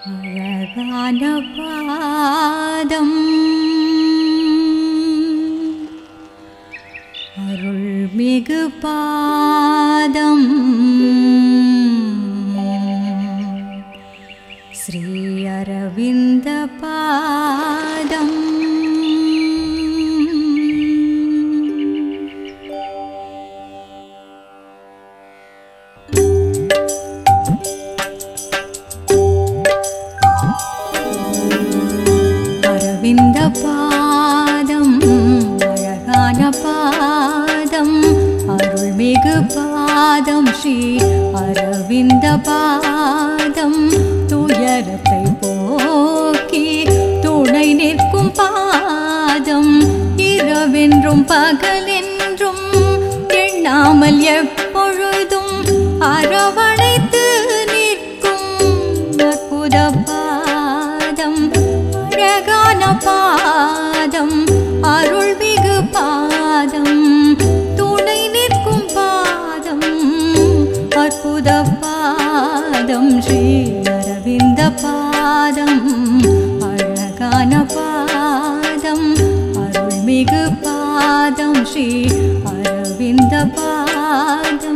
அழகான பாதம் அருள்மிகு பாதம் ஸ்ரீ அரவிந்த பாதம் அரவிந்த பாதம் அழகான பாதம் அருள்மிகு பாதம் ஸ்ரீ அரவிந்த பாதம் துயரத்தை போக்கி துணை நிற்கும் பாதம் இரவென்றும் பகலென்றும் எண்ணாமல் எப்பொழுதும் அரவணைத்து நிற்கும் அற்புத பாதம் அழகான பாதம் அருள்மிகு பாதம் துணை நிற்கும் பாதம் அற்புத பாதம் ஸ்ரீ அரவிந்த பாதம் அழகான பாதம் அருள்மிகு பாதம் ஸ்ரீ அரவிந்த பாதம்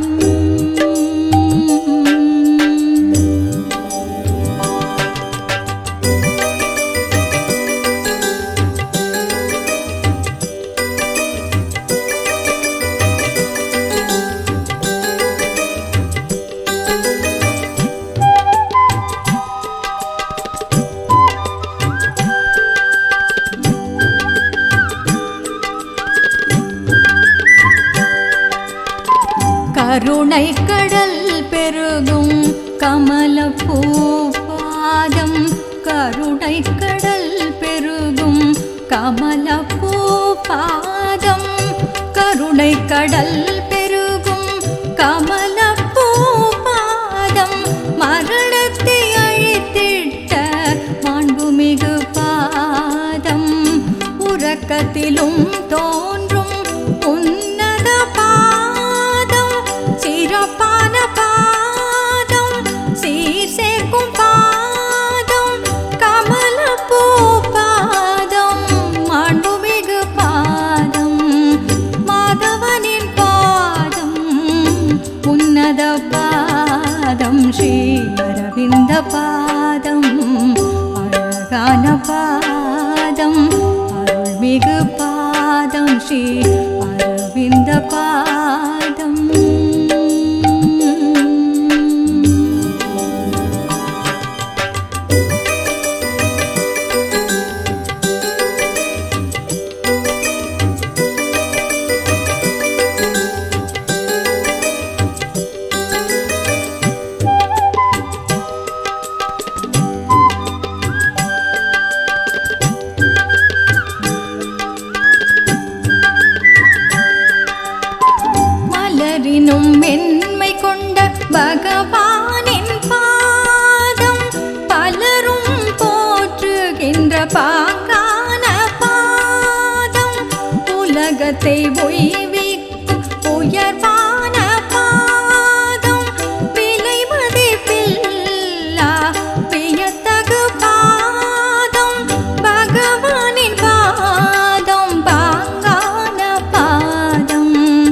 கருணை கடல் பெருகும் கமலப்பூ பாதம் கருணை கடல் பெருகும் கமலப்பூ பாதம் கருணை கடல் பெருகும் கமலப்பூ பாதம் மரணத்தை அழித்திட்ட மாண்புமிகு பாதம் உறக்கத்திலும் தோன்றும் உன்னத பாதம் சிறப்பான பாதம் சீர் சேர்க்கும் பாதம் கமலப்பூ பாதம் மாண்புமிகு பாதம் மாதவனின் பாதம் உன்னத பாதம் ஸ்ரீ அரவிந்த பாதம் அழகான பாதம் அருள்மிகு பாதம் ஸ்ரீ அரவிந்த பாதம் மலரினும் மென்மை கொண்ட பகவானின் பாதம் பலரும் போற்றுகின்ற பாங்கான பாதம் உலகத்தை ஒய்விக்கும் உயர்வான பாதம் விலை மதிப்பில்லா வியத்தகு பாதம் பகவானின் பாதம் பாங்கான பாதம்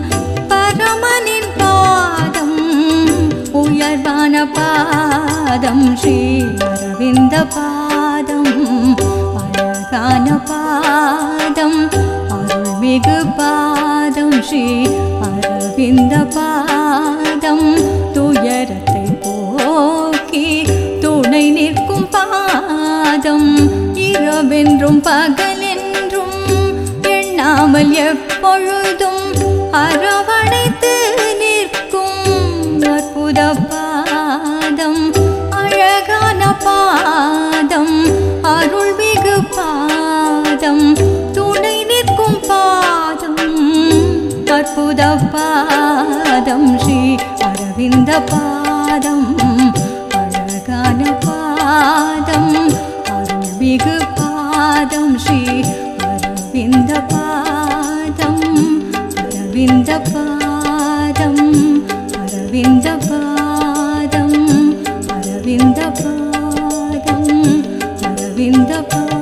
பரமனின் பாதம் உயர்வான பாதம் ஸ்ரீ அரவிந்த பாதம் அழகான பாதம் அருள்மிகு பாதம் ஸ்ரீ அரவிந்த பாதம் துயரத்தை போக்கி துணை நிற்கும் பாதம் இரவென்றும் பகலென்றும் எண்ணாமல் எப்பொழுதும் அரவணைத்து நிற்கும் அற்புத பாதம் அழகான பாதம் அருள்மிகு பாதம் துணை நிற்கும் பாதம் அற்புத பாதம் ஸ்ரீ அரவிந்த பாதம் அழகான பாதம் அருள்மிகு பாதம் ஸ்ரீ அரவிந்த பாதம் அரவிந்த பாதம் அரவிந்த பாதம் அரவிந்த பாதம் இந்த